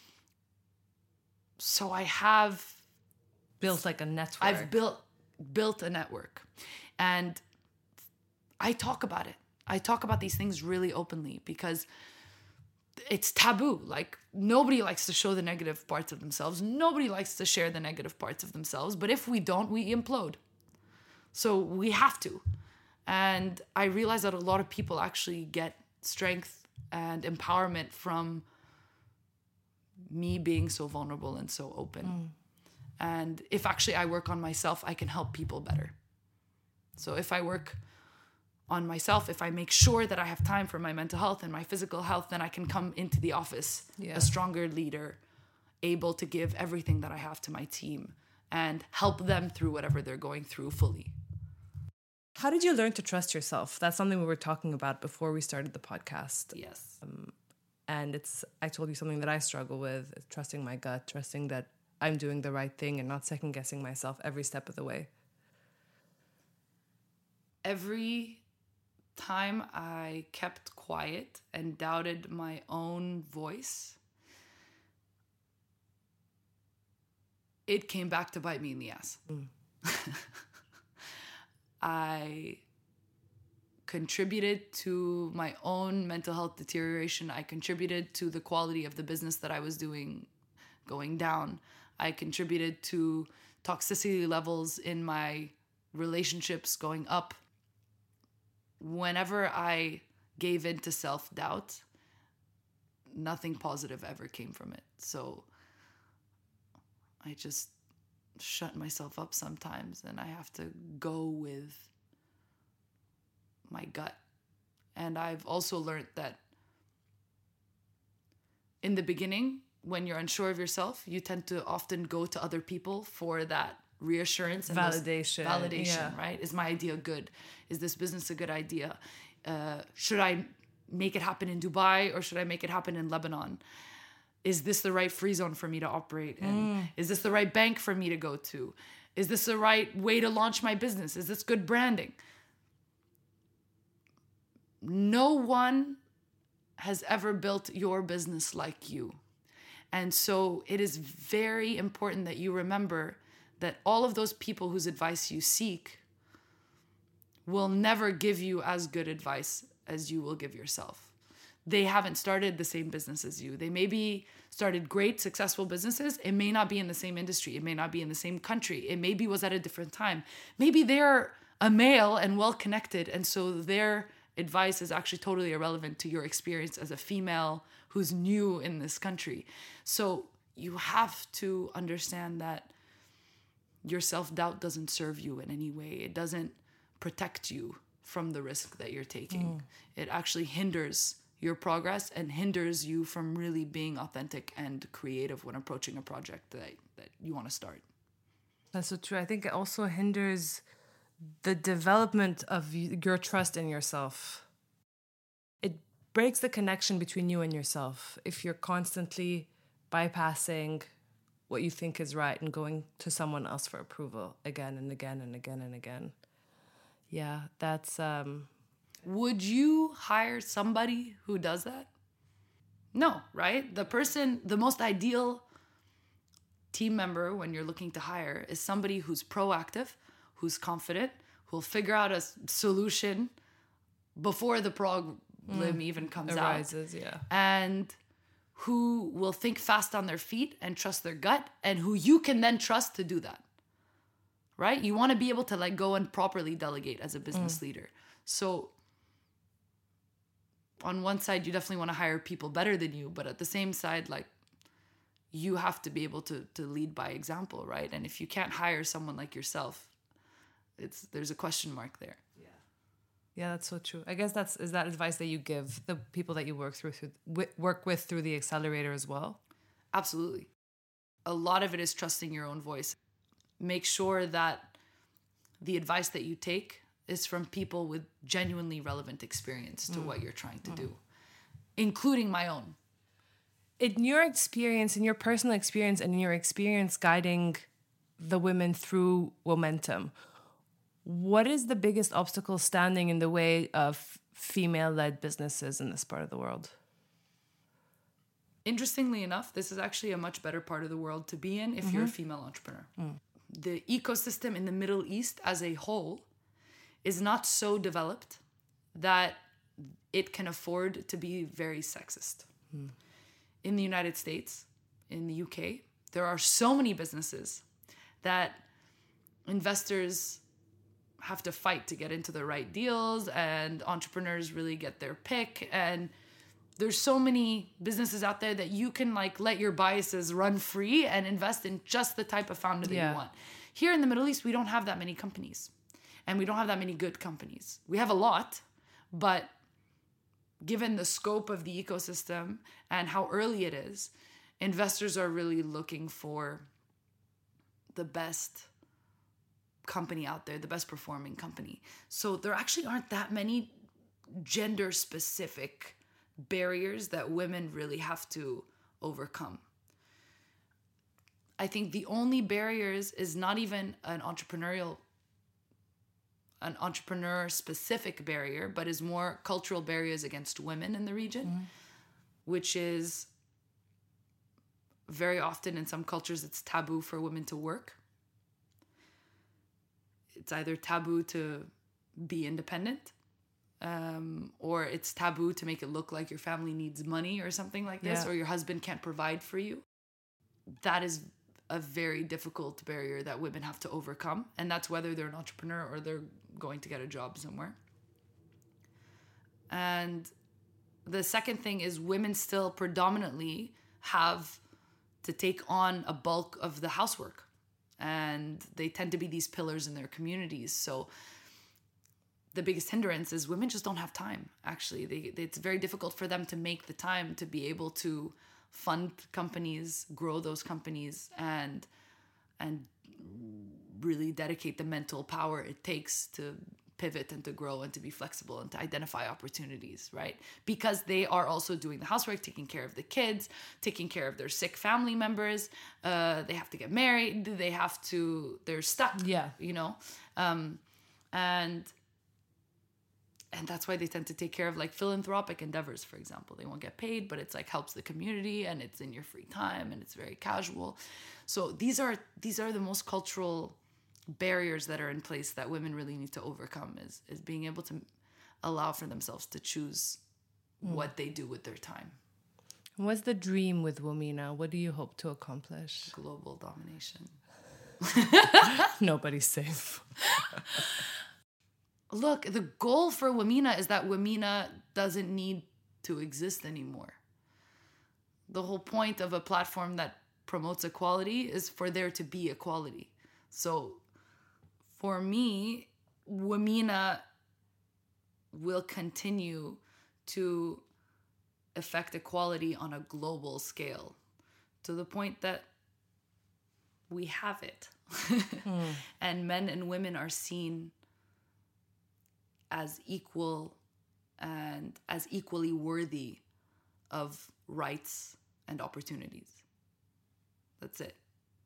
So I have built like a network. I've built a network, and I talk about it. I talk about these things really openly because it's taboo. Like, nobody likes to show the negative parts of themselves. Nobody likes to share the negative parts of themselves. But if we don't, we implode. So we have to. And I realize that a lot of people actually get strength and empowerment from me being so vulnerable and so open. And if actually I work on myself, I can help people better. So if I work on myself, if I make sure that I have time for my mental health and my physical health, then I can come into the office a stronger leader, able to give everything that I have to my team and help them through whatever they're going through fully. How did you learn to trust yourself? That's something we were talking about before we started the podcast. Yes. And I told you something that I struggle with, trusting my gut, trusting that I'm doing the right thing and not second guessing myself every step of the way. Every time I kept quiet and doubted my own voice, it came back to bite me in the ass. I contributed to my own mental health deterioration. I contributed to the quality of the business that I was doing going down. I contributed to toxicity levels in my relationships going up. Whenever I gave in to self-doubt, nothing positive ever came from it. So I just shut myself up sometimes, and I have to go with my gut. And I've also learned that in the beginning, when you're unsure of yourself, you tend to often go to other people for that reassurance and validation, right? Is my idea good? Is this business a good idea? Should I make it happen in Dubai or should I make it happen in Lebanon? Is this the right free zone for me to operate in? Is this the right bank for me to go to? Is this the right way to launch my business? Is this good branding? No one has ever built your business like you. And so it is very important that you remember that all of those people whose advice you seek will never give you as good advice as you will give yourself. They haven't started the same business as you. They maybe started great, successful businesses. It may not be in the same industry. It may not be in the same country. It maybe was at a different time. Maybe they're a male and well-connected, and so their advice is actually totally irrelevant to your experience as a female who's new in this country. So you have to understand that your self-doubt doesn't serve you in any way. It doesn't protect you from the risk that you're taking. It actually hinders your progress and hinders you from really being authentic and creative when approaching a project that you want to start. That's so true. I think it also hinders the development of your trust in yourself. It breaks the connection between you and yourself if you're constantly bypassing what you think is right and going to someone else for approval again and again and again and again. Yeah, that's... Would you hire somebody who does that? No, right? The most ideal team member when you're looking to hire is somebody who's proactive, who's confident, who'll figure out a solution before the problem even comes arises, out. And who will think fast on their feet and trust their gut, and who you can then trust to do that. Right? You want to be able to let go and properly delegate as a business leader. So on one side, you definitely want to hire people better than you, but at the same side, like, you have to be able to lead by example, right? And if you can't hire someone like yourself, there's a question mark there. Yeah, that's so true. I guess is that advice that you give the people that you work with through the accelerator as well? Absolutely. A lot of it is trusting your own voice. Make sure that the advice that you take is from people with genuinely relevant experience to what you're trying to do. including my own. In your experience, in your personal experience, and in your experience guiding the women through Womentum, what is the biggest obstacle standing in the way of female-led businesses in this part of the world? Interestingly enough, this is actually a much better part of the world to be in if you're a female entrepreneur. The ecosystem in the Middle East as a whole is not so developed that it can afford to be very sexist. In the United States, in the UK, there are so many businesses that investors have to fight to get into the right deals, and entrepreneurs really get their pick. And there's so many businesses out there that you can like let your biases run free and invest in just the type of founder that you want. Here in the Middle East, we don't have that many companies, and we don't have that many good companies. We have a lot, but given the scope of the ecosystem and how early it is, investors are really looking for the best company out there, the best performing company. So there actually aren't that many gender specific barriers that women really have to overcome. I think the only barriers is not even an entrepreneur specific barrier, but is more cultural barriers against women in the region, which is very often in some cultures it's taboo for women to work. It's either taboo to be independent, or it's taboo to make it look like your family needs money or something like this, or your husband can't provide for you. That is a very difficult barrier that women have to overcome. And that's whether they're an entrepreneur or they're going to get a job somewhere. And the second thing is women still predominantly have to take on a bulk of the housework. And they tend to be these pillars in their communities. So the biggest hindrance is women just don't have time, actually. It's very difficult for them to make the time to be able to fund companies, grow those companies, and really dedicate the mental power it takes to pivot and to grow and to be flexible and to identify opportunities, right? Because they are also doing the housework, taking care of the kids, taking care of their sick family members. They have to get married. They're stuck, you know? And that's why they tend to take care of like philanthropic endeavors, for example. They won't get paid, but it's like helps the community and it's in your free time and it's very casual. So these are the most cultural barriers that are in place that women really need to overcome is being able to allow for themselves to choose what they do with their time. What's the dream with Womena? What do you hope to accomplish? Global domination. Nobody's safe. Look, the goal for Womena is that Womena doesn't need to exist anymore. The whole point of a platform that promotes equality is for there to be equality. So for me, Womena will continue to affect equality on a global scale to the point that we have it. And men and women are seen as equal and as equally worthy of rights and opportunities. That's it.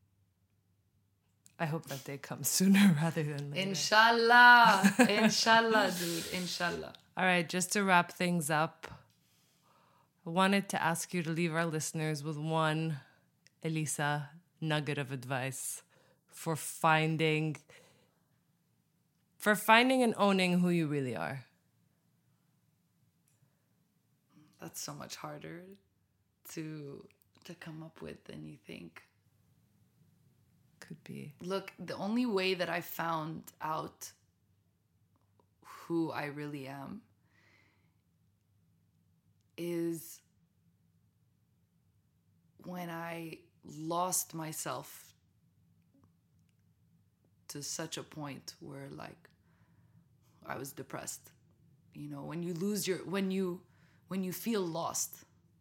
I hope that day comes sooner rather than later. Inshallah. Inshallah, dude. Inshallah. All right, just to wrap things up, I wanted to ask you to leave our listeners with one, Elisa, nugget of advice for finding and owning who you really are. That's so much harder to come up with than you think. Could be. Look, the only way that I found out who I really am is when I lost myself to such a point where like I was depressed. You know, when you feel lost,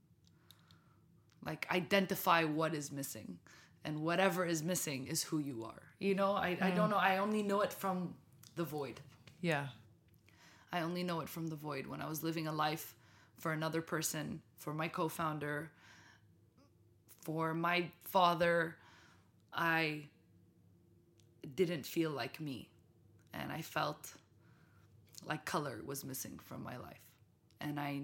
like identify what is missing, and whatever is missing is who you are. You know, I don't know. I only know it from the void. Yeah. I only know it from the void when I was living a life for another person, for my co-founder, for my father, I didn't feel like me. And I felt like color was missing from my life. And I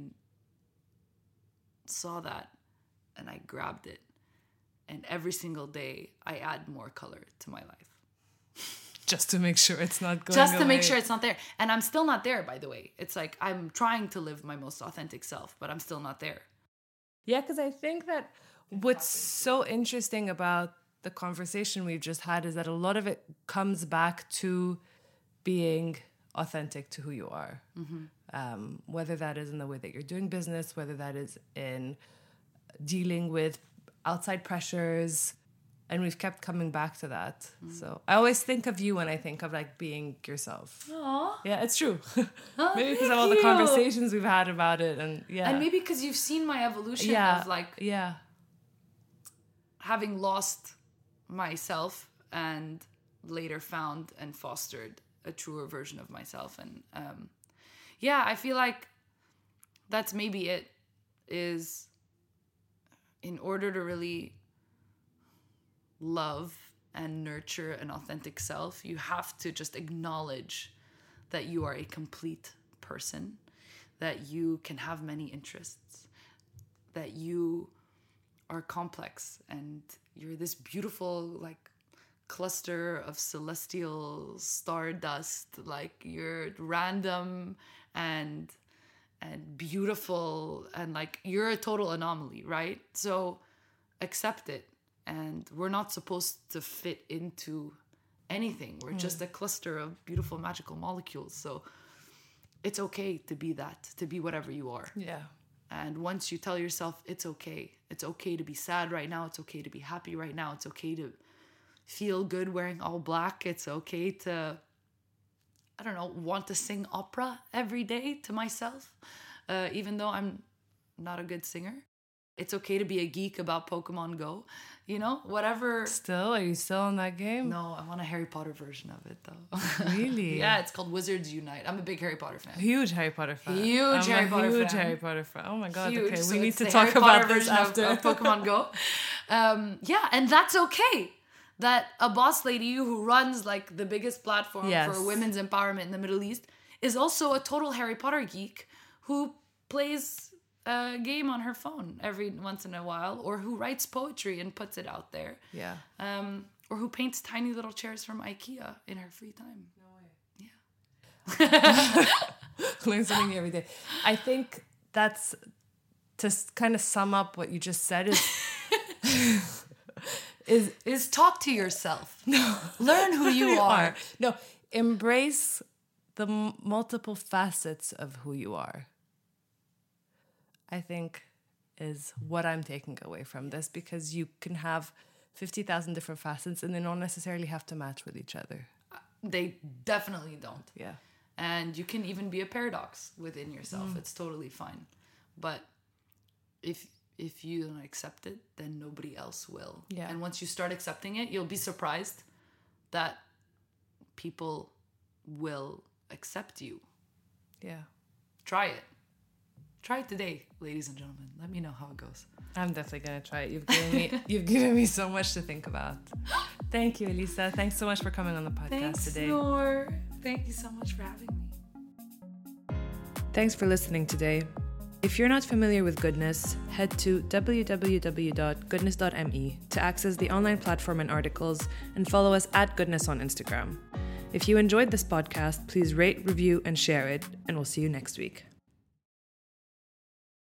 saw that and I grabbed it. And every single day I add more color to my life. Just to make sure it's not going Just to away. make sure it's not there. And I'm still not there, by the way. It's like I'm trying to live my most authentic self, but I'm still not there. Yeah, because I think that what's so interesting about the conversation we've just had is that a lot of it comes back to being authentic to who you are. Whether that is in the way that you're doing business, whether that is in dealing with outside pressures. And we've kept coming back to that. So I always think of you when I think of like being yourself. Aww. Yeah, it's true. Oh, maybe because of all the conversations we've had about it. And yeah. And maybe because you've seen my evolution of like having lost myself and later found and fostered a truer version of myself. And I feel like that's maybe it, is in order to really love and nurture an authentic self, you have to just acknowledge that you are a complete person, that you can have many interests, that you are complex, and you're this beautiful like cluster of celestial stardust. Like you're random and beautiful, and like you're a total anomaly, right? So accept it. And we're not supposed to fit into anything. We're just a cluster of beautiful magical molecules. So it's okay to be that, to be whatever you are. Yeah. And once you tell yourself it's okay to be sad right now, it's okay to be happy right now, it's okay to feel good wearing all black, it's okay to, I don't know, want to sing opera every day to myself, even though I'm not a good singer. It's okay to be a geek about Pokemon Go, you know, whatever. Still? Are you still on that game? No, I want a Harry Potter version of it though. Really? Yeah, it's called Wizards Unite. I'm a big Harry Potter fan. Huge Harry Potter fan. Huge Harry Potter fan. Oh my God. Huge. Okay, So we need it's to the talk Harry about Potter this version after. of Pokemon Go. And that's okay. That a boss lady who runs like the biggest platform for women's empowerment in the Middle East is also a total Harry Potter geek who plays a game on her phone every once in a while, or who writes poetry and puts it out there. Yeah. Or who paints tiny little chairs from IKEA in her free time. No way. Yeah. Learn something new every day. I think that's, to kind of sum up what you just said, is talk to yourself. No. Learn who you are. No, embrace the multiple facets of who you are, I think, is what I'm taking away from this, because you can have 50,000 different facets and they don't necessarily have to match with each other. They definitely don't. Yeah. And you can even be a paradox within yourself. It's totally fine. But if you don't accept it, then nobody else will. Yeah. And once you start accepting it, you'll be surprised that people will accept you. Yeah. Try it. Try it today, ladies and gentlemen. Let me know how it goes. I'm definitely gonna try it. You've given me so much to think about. Thank you, Elisa. Thanks so much for coming on the podcast today. Noor. Thank you so much for having me. Thanks for listening today. If you're not familiar with Goodness, head to www.goodness.me to access the online platform and articles, and follow us at Goodness on Instagram. If you enjoyed this podcast, please rate, review, and share it, and we'll see you next week.